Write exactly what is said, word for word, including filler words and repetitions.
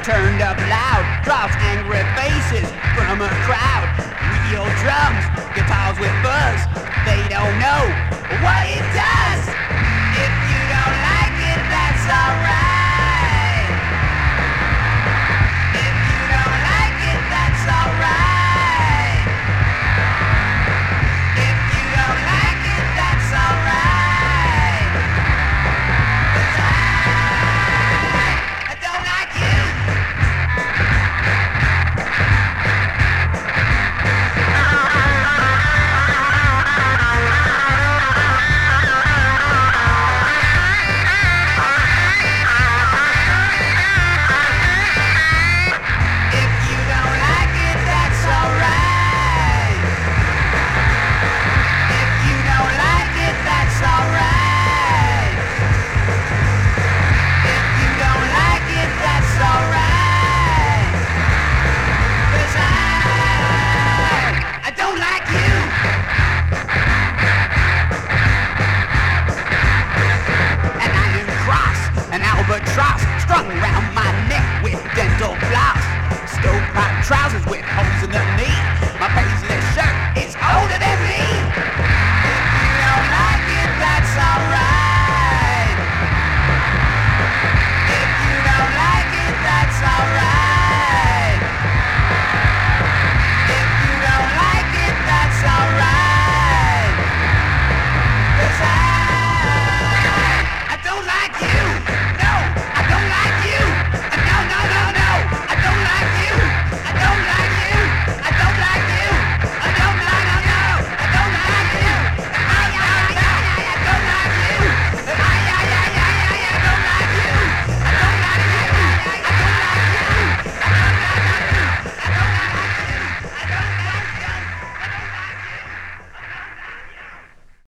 turned up loud, draws angry faces from a crowd. Real drums, guitars with buzz, they don't know what it does. If you don't like it, that's alright. If you don't like it, that's alright. If you don't like it, that's alright. 'Cause I, I don't like you. Albatross strung round my neck with dental floss, stovepipe trousers with holes in the knee.